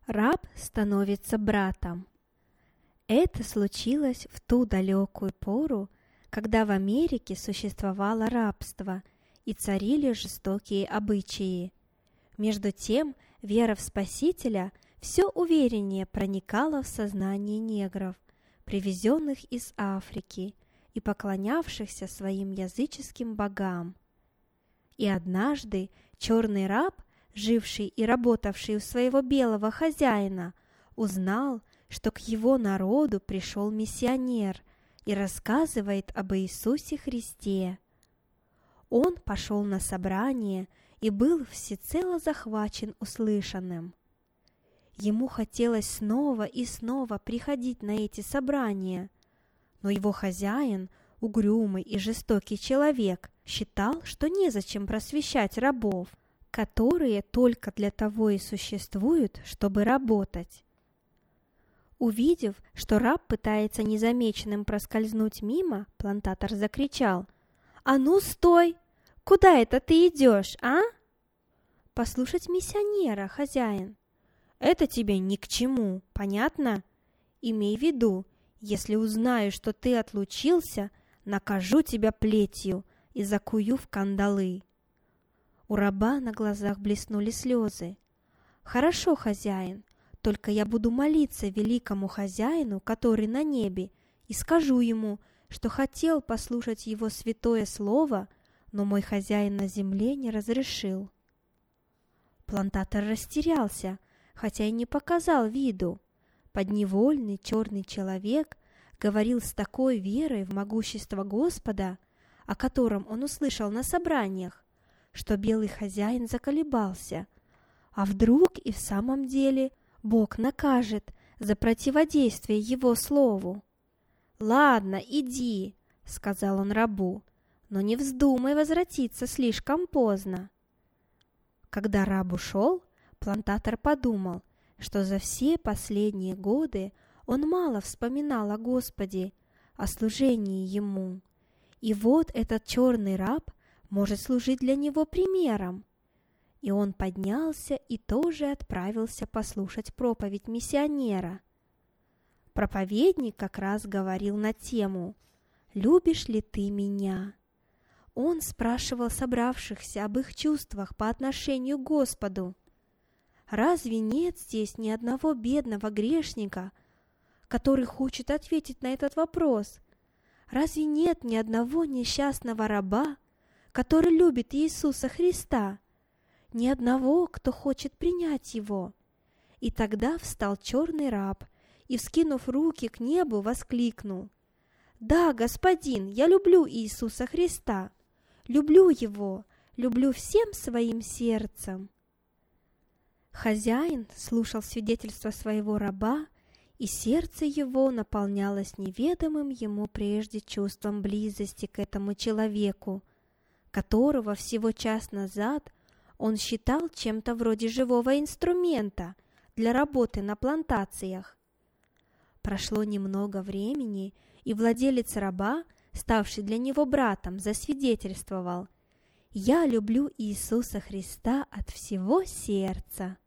Раб становится братом. Это случилось в ту далекую пору, когда в Америке существовало рабство и царили жестокие обычаи. Между тем, вера в Спасителя все увереннее проникала в сознание негров, привезенных из Африки и поклонявшихся своим языческим богам. И однажды черный раб, живший и работавший у своего белого хозяина, узнал, что к его народу пришел миссионер и рассказывает об Иисусе Христе. Он пошел на собрание и был всецело захвачен услышанным. Ему хотелось снова и снова приходить на эти собрания, но его хозяин, угрюмый и жестокий человек, считал, что незачем просвещать рабов, которые только для того и существуют, чтобы работать. Увидев, что раб пытается незамеченным проскользнуть мимо, плантатор закричал: «А ну, стой! Куда это ты идешь, а?» «Послушать миссионера, хозяин». «Это тебе ни к чему, понятно? Имей в виду, если узнаю, что ты отлучился, накажу тебя плетью и закую в кандалы». У раба на глазах блеснули слезы. «Хорошо, хозяин, только я буду молиться великому хозяину, который на небе, и скажу ему, что хотел послушать его святое слово, но мой хозяин на земле не разрешил». Плантатор растерялся, хотя и не показал виду. Подневольный черный человек говорил с такой верой в могущество Господа, о котором он услышал на собраниях, что белый хозяин заколебался. А вдруг и в самом деле Бог накажет за противодействие его слову? «Ладно, иди», — сказал он рабу, — «но не вздумай возвратиться слишком поздно». Когда раб ушел, плантатор подумал, что за все последние годы он мало вспоминал о Господе, о служении Ему. И вот этот черный раб может служить для него примером. И он поднялся и тоже отправился послушать проповедь миссионера. Проповедник как раз говорил на тему «Любишь ли ты меня?». Он спрашивал собравшихся об их чувствах по отношению к Господу. Разве нет здесь ни одного бедного грешника, который хочет ответить на этот вопрос? Разве нет ни одного несчастного раба, который любит Иисуса Христа? Ни одного, кто хочет принять Его? И тогда встал черный раб и, вскинув руки к небу, воскликнул: «Да, Господин, я люблю Иисуса Христа, люблю Его, люблю всем своим сердцем». Хозяин слушал свидетельство своего раба, и сердце его наполнялось неведомым ему прежде чувством близости к этому человеку, которого всего час назад он считал чем-то вроде живого инструмента для работы на плантациях. Прошло немного времени, и владелец раба, ставший для него братом, засвидетельствовал: «Я люблю Иисуса Христа от всего сердца».